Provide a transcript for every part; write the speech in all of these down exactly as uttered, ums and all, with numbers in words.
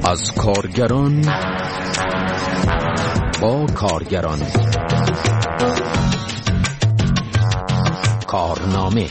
از کارگران با کارگران. کارنامه.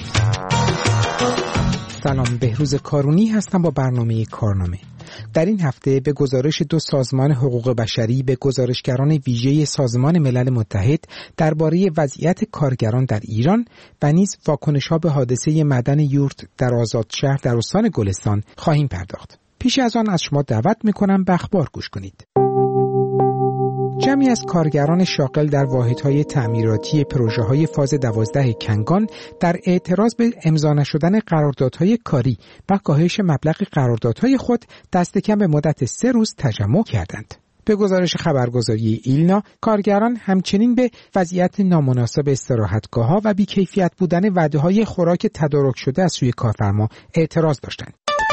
سلام، بهروز کارونی هستم با برنامه کارنامه. در این هفته به گزارش دو سازمان حقوق بشری به گزارشگران ویژه سازمان ملل متحد درباره وضعیت کارگران در ایران و نیز واکنش‌ها به حادثه معدن یورت در آزادشهر در استان گلستان خواهیم پرداخت. پیش از آن از شما دعوت می‌کنم به اخبار گوش کنید. جمعی از کارگران شاغل در واحدهای تعمیراتی پروژه‌های فاز دوازده کنگان در اعتراض به امضا نشدن قراردادهای کاری و کاهش مبلغ قراردادهای خود دست کم به مدت سه روز تجمع کردند. به گزارش خبرگزاری ایلنا، کارگران همچنین به وضعیت نامناسب استراحتگاه‌ها و بی‌کیفیت بودن وعده‌های خوراک تدارک شده از سوی کارفرما اعتراض داشتند.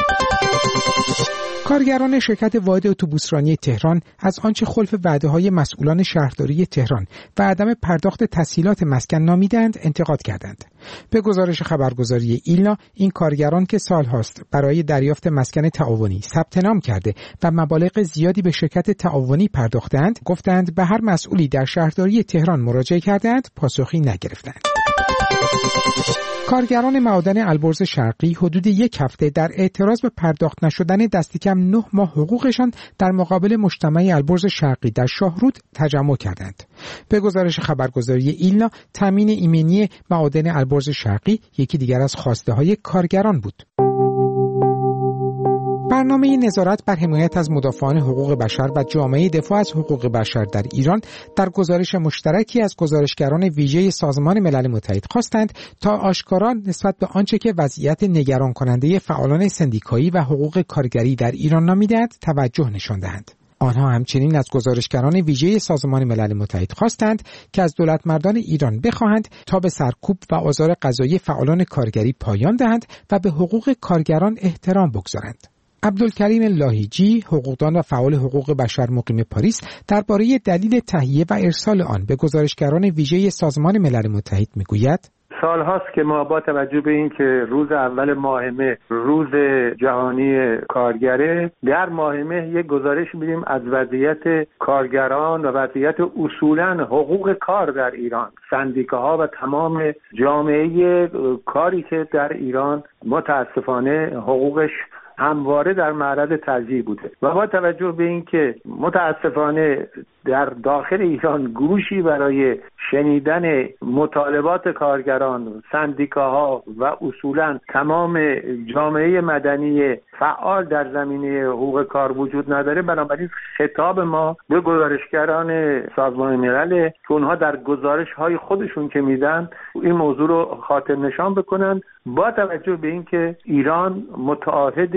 کارگران شرکت واحد اتوبوسرانی تهران از آنچه خلف وعده‌های مسئولان شهرداری تهران و عدم پرداخت تسهیلات مسکن نامیدند انتقاد کردند. به گزارش خبرگزاری ایلنا، این کارگران که سال‌هاست برای دریافت مسکن تعاونی ثبت نام کرده و مبالغ زیادی به شرکت تعاونی پرداختند، گفتند به هر مسئولی در شهرداری تهران مراجعه کردند، پاسخی نگرفتند. کارگران معادن البرز شرقی حدود یک هفته در اعتراض به پرداخت نشدن دست کم نه ماه حقوقشان در مقابل مجتمع البرز شرقی در شاهرود تجمع کردند. به گزارش خبرگزاری ایلنا، تامین ایمنی معادن البرز شرقی یکی دیگر از خواسته های کارگران بود. برنامه نظارت بر حمایت از مدافعان حقوق بشر و جامعه دفاع از حقوق بشر در ایران در گزارش مشترکی از گزارشگران ویژه سازمان ملل متحد خواستند تا آشکارا نسبت به آنچه که وضعیت نگران کننده فعالان سندیکایی و حقوق کارگری در ایران نامیدند توجه نشان دهند. آنها همچنین از گزارشگران ویژه سازمان ملل متحد خواستند که از دولتمردان ایران بخواهند تا به سرکوب و آزار قضایی فعالان کارگری پایان دهند و به حقوق کارگران احترام بگذارند. عبدالکریم لاهیجی، حقوقدان و فعال حقوق بشر مقیم پاریس، درباره دلیل تهیه و ارسال آن به گزارشگران ویژه سازمان ملل متحد میگوید: سال هاست که ما با توجه به این که روز اول ماه مه روز جهانی کارگره، در ماه مه یک گزارش میدیم از وضعیت کارگران و وضعیت اصولاً حقوق کار در ایران، سندیکاها و تمام جامعه کاری که در ایران متاسفانه حقوقش همواره در معرض تضییع بوده و با توجه به این که متاسفانه در داخل ایران گوشی برای شنیدن مطالبات کارگران، سندیکاها و اصولاً تمام جامعه مدنی فعال در زمینه حقوق کار وجود نداره، بنابراین خطاب ما به گزارشگران سازمان ملل که اونها در گزارش‌های خودشون که میدن این موضوع رو خاطر نشان بکنن، با توجه به این که ایران متعهد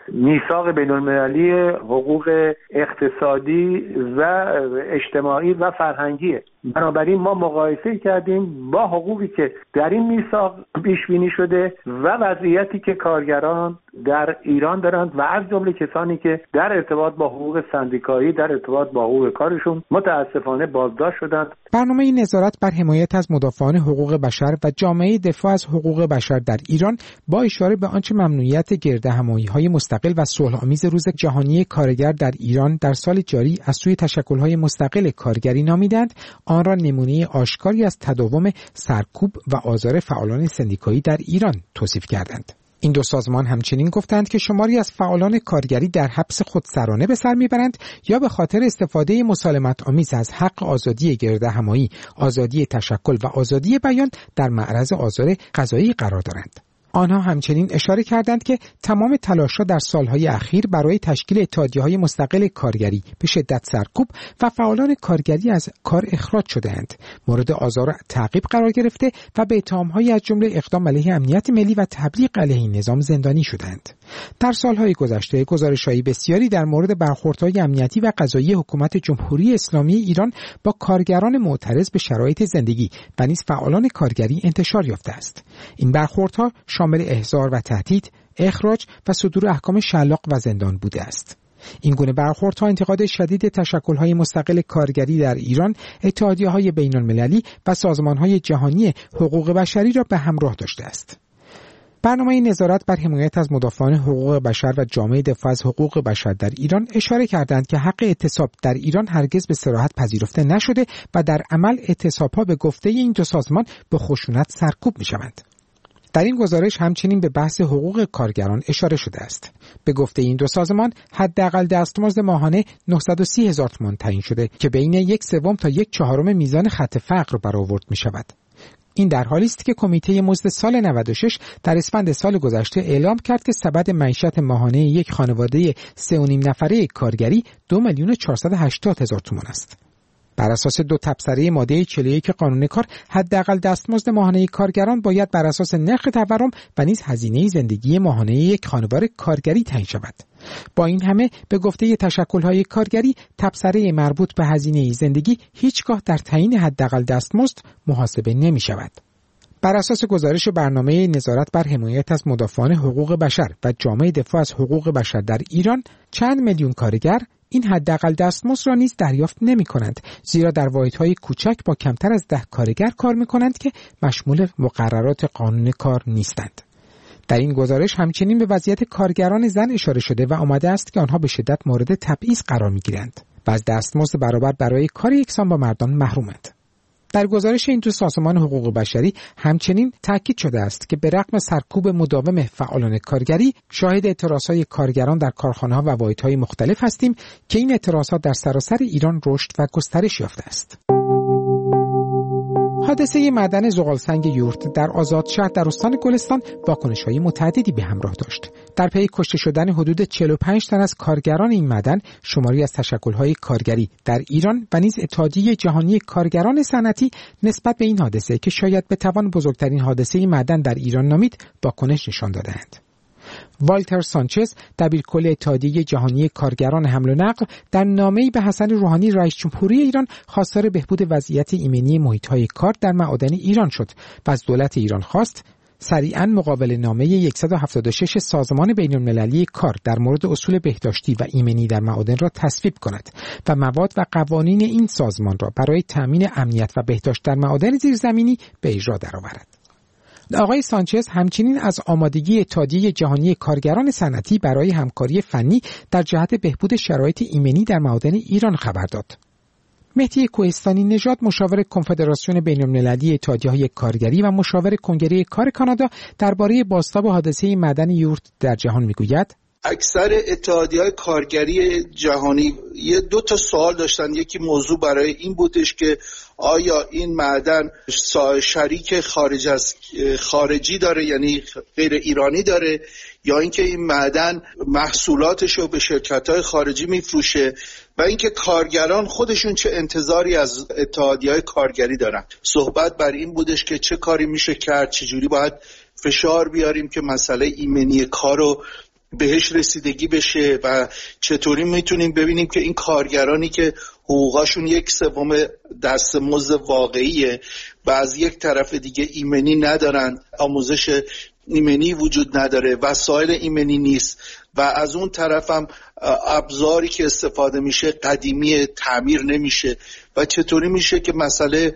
میثاق بین‌المللی حقوق اقتصادی و اجتماعی و فرهنگیه. بنابراین ما مقایسه کردیم با حقوقی که در این میثاق پیش بینی شده و وضعیتی که کارگران در ایران دارند و از جمله کسانی که در ارتباط با حقوق سندیکایی، در ارتباط با حقوق کارشون متاسفانه بازداشت شدند. برنامه نظارت بر حمایت از مدافعان حقوق بشر و جامعه دفاع از حقوق بشر در ایران با اشاره به آنچه ممنوعیت گردهمایی‌های مستقل و صلح‌آمیز روز جهانی کارگر در ایران در سال جاری از سوی تشکل‌های مستقل کارگری نامیدند، آن را نمونه آشکاری از تداوم سرکوب و آزار فعالان سندیکایی در ایران توصیف کردند. این دو سازمان همچنین گفتند که شماری از فعالان کارگری در حبس خودسرانه به سر میبرند یا به خاطر استفاده مسالمت آمیز از حق آزادی گردهمایی، آزادی تشکل و آزادی بیان در معرض آزار قضایی قرار دارند. آنها همچنین اشاره کردند که تمام تلاش‌ها در سالهای اخیر برای تشکیل اتحادیه‌های مستقل کارگری به شدت سرکوب و فعالان کارگری از کار اخراج شده‌اند، مورد آزار و تعقیب قرار گرفته و به اتهام‌هایی از جمله اقدام علیه امنیت ملی و تبلیغ علیه نظام زندانی شدند. در سالهای گذشته گزارش‌های بسیاری در مورد برخوردهای امنیتی و قضایی حکومت جمهوری اسلامی ایران با کارگران معترض به شرایط زندگی و نیز فعالان کارگری انتشار یافته است. این برخوردها شامل احضار و تهدید، اخراج و صدور احکام شلاق و زندان بوده است. این گونه برخوردها انتقاد شدید تشکل‌های مستقل کارگری در ایران، اتحادیه‌های بین‌المللی و سازمان‌های جهانی حقوق بشری را به همراه داشته است. برنامه نظارت بر حمایت از مدافعان حقوق بشر و جامعه دفاع از حقوق بشر در ایران اشاره کردند که حق اعتصاب در ایران هرگز به صراحت پذیرفته نشده و در عمل اعتصاب‌ها به گفته این دو سازمان به خشونت سرکوب می‌شوند. در این گزارش همچنین به بحث حقوق کارگران اشاره شده است. به گفته این دو سازمان حداقل دستمزد ماهانه نهصد و سی هزار تومان تعیین شده که بین یک سوم تا یک چهارم میزان خط فقر برآورد می‌شود. این در حالی است که کمیته مزد سال نود و شش در اسفند سال گذشته اعلام کرد که سبد معیشت ماهانه یک خانواده سه و نیم نفره کارگری دو میلیون و چهارصد و هشتاد هزار تومان است. بر اساس دو تبصره ماده چهل و یک قانون کار، حداقل دستمزد ماهانه کارگران باید بر اساس نرخ تورم و نیز هزینه زندگی ماهانه یک خانواده کارگری تعیین شود. با این همه به گفته تشکل‌های کارگری، تبصره مربوط به هزینه زندگی هیچگاه در تعیین حداقل دستمزد محاسبه نمی‌شود. بر اساس گزارش برنامه نظارت بر حمایت از مدافعان حقوق بشر و جامعه دفاع از حقوق بشر در ایران، چند میلیون کارگر این حداقل دستمزد را نیز دریافت نمی‌کنند، زیرا در واحدهای کوچک با کمتر از ده کارگر کار می‌کنند که مشمول مقررات قانون کار نیستند. در این گزارش همچنین به وضعیت کارگران زن اشاره شده و آمده است که آنها به شدت مورد تبعیض قرار می‌گیرند و از دستمزد برابر برای کار یکسان با مردان محرومند. در گزارش این دو سازمان حقوق بشری همچنین تاکید شده است که به رغم سرکوب مداوم فعالان کارگری، شاهد اعتراضهای کارگران در کارخانه‌ها و واحدهای مختلف هستیم که این اعتراضات در سراسر ایران رشد و گسترش یافته است. حادثه معدن زغالسنگ یورت در آزادشهر در استان گلستان واکنش‌های متعددی به همراه داشت. در پی کشته شدن حدود چهل و پنج تن از کارگران این معدن، شماری از تشکل‌های کارگری در ایران و نیز اتحادیه جهانی کارگران صنعتی نسبت به این حادثه که شاید بتوان بزرگترین حادثه معدن در ایران نامید، واکنش نشان دادند. والتر سانچز، دبیرکل اتحادیه جهانی کارگران حمل و نقل، در نامه‌ای به حسن روحانی رئیس جمهوری ایران خواستار بهبود وضعیت ایمنی محیط‌های کار در معادن ایران شد و از دولت ایران خواست سریعاً مقابل نامه صد و هفتاد و شش سازمان بین‌المللی کار در مورد اصول بهداشتی و ایمنی در معادن را تصویب کند و مواد و قوانین این سازمان را برای تأمین امنیت و بهداشت در معادن زیرزمینی به اجرا درآورد. آقای سانچز همچنین از آمادگی اتحادیه جهانی کارگران صنعتی برای همکاری فنی در جهت بهبود شرایط ایمنی در معادن ایران خبر داد. مهدی کوهستانی نژاد، مشاور کنفدراسیون بین‌المللی اتحادیه‌های کارگری و مشاور کنگره کار کانادا، درباره بازتاب حادثه معدن یورت در جهان میگوید: اکثر اتحادیه‌های کارگری جهانی یه دو تا سوال داشتن. یکی موضوع برای این بودش که آیا این معدن شریک خارج از خارجی داره، یعنی غیر ایرانی داره، یا اینکه این معدن محصولاتش رو به شرکت‌های خارجی میفروشه، و اینکه کارگران خودشون چه انتظاری از اتحادیه‌های کارگری دارن. صحبت بر این بودش که چه کاری میشه کرد، چجوری باید فشار بیاریم که مسئله ایمنی کار رو بهش رسیدگی بشه و چطوری میتونیم ببینیم که این کارگرانی که حقوقاشون یک سوم دستمزد واقعیه و از یک طرف دیگه ایمنی ندارن، آموزش ایمنی وجود نداره، وسایل ایمنی نیست، و از اون طرف هم ابزاری که استفاده میشه قدیمی، تعمیر نمیشه، و چطوری میشه که مسئله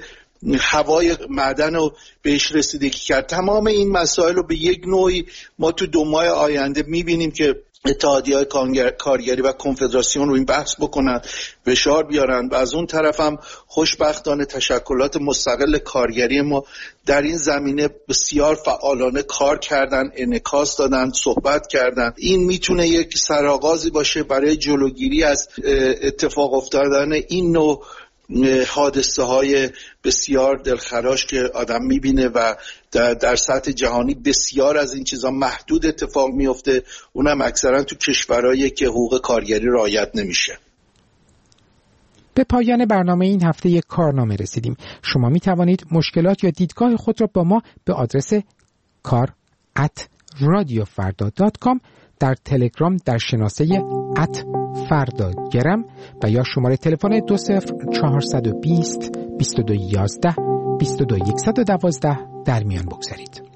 هوای معدن رو بهش رسیدگی کرد. تمام این مسائل رو به یک نوعی ما تو دو ماه آینده میبینیم که اتحادیه‌های کارگری و کنفدراسیون رو این بحث بکنن، فشار بیارن، و از اون طرف هم خوشبختانه تشکلات مستقل کارگری ما در این زمینه بسیار فعالانه کار کردن، انعکاس دادن، صحبت کردن. این میتونه یک سرآغازی باشه برای جلوگیری از اتفاق افتادن این نوع حادثه های بسیار دلخراش که آدم میبینه و در, در سطح جهانی بسیار از این چیزا محدود اتفاق میفته، اونم اکثرا تو کشورهایی که حقوق کارگری رعایت نمیشه. به پایان برنامه این هفته یک کارنامه رسیدیم. شما می توانید مشکلات یا دیدگاه خود را با ما به آدرس کار ات رادیو فردا دات کام، در تلگرام در شناسه ات فردا گرم و یا شماره تلفن دو صفر چهارصد و بیست بیست و دو یازده بیست و دو صد و دوازده در میان بگذارید.